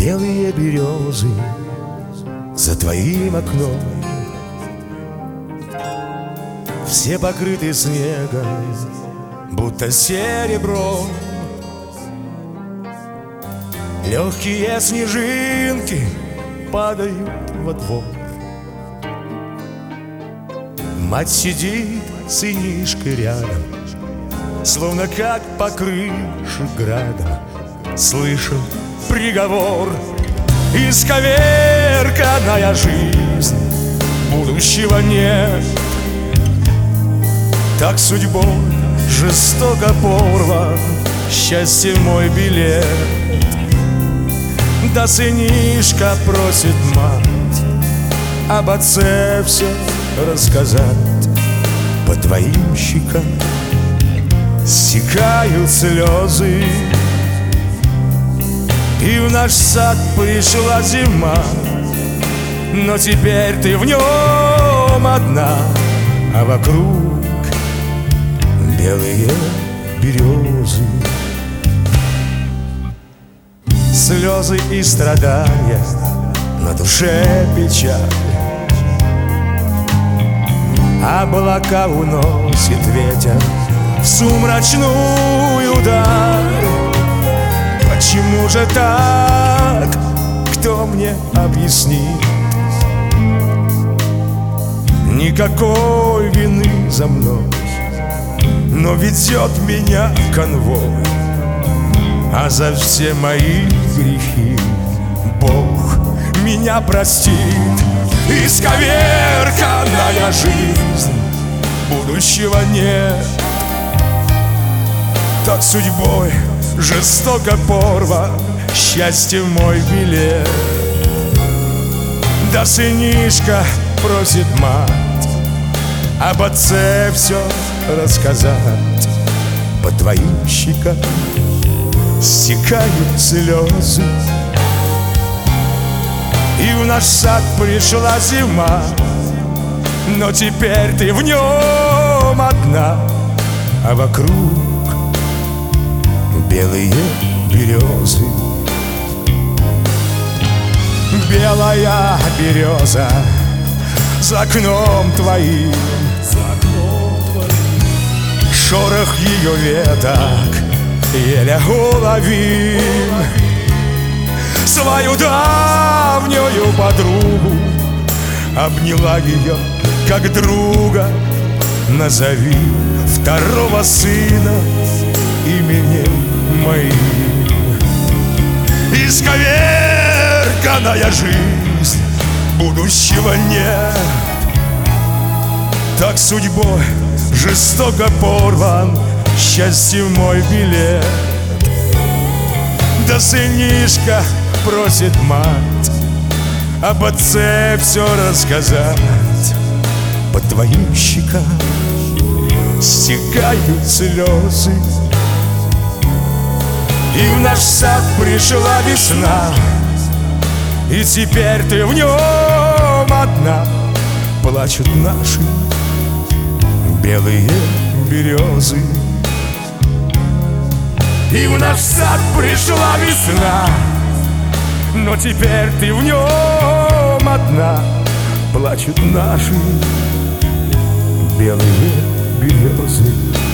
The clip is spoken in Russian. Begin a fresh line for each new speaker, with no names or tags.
Белые березы за твоим окном, все покрыты снегом, будто серебром. Легкие снежинки падают во двор. Мать сидит с сынишкой рядом, словно как по крыше градом. Слышен приговор: исковерканная жизнь, будущего нет. Так судьбой жестоко порван счастье мой билет. Да сынишка просит мать об отце все рассказать. По твоим щекам стекают слезы, и в наш сад пришла зима. Но теперь ты в нем одна, а вокруг белые березы. Слезы и страдания, на душе печаль. Облака уносит ветер в сумрачную даль. Почему же так? Кто мне объяснит? Никакой вины за мной, но ведет меня конвой. А за все мои грехи Бог меня простит. Исковерканная жизнь, будущего нет. Так судьбой жестоко порван счастье мой билет. Да сынишка просит мать об отце все рассказать. По твоим щекам стекают слезы, и в наш сад пришла зима. Но теперь ты в нем одна, а вокруг белые березы. Белая береза за окном твоим, шорох ее веток еле уловим. Свою давнюю подругу обняла ее как друга. Назови второго сына именем моим. Исковерканная жизнь, будущего нет. Так судьбой жестоко порван счастье мой билет. Да сынишка просит мать об отце все рассказать. По твоим щекам стекают слезы, и в наш сад пришла весна. И теперь ты в нем одна, плачут наши белые березы. И в наш сад пришла весна, но теперь ты в нем одна, плачут наши белые березы.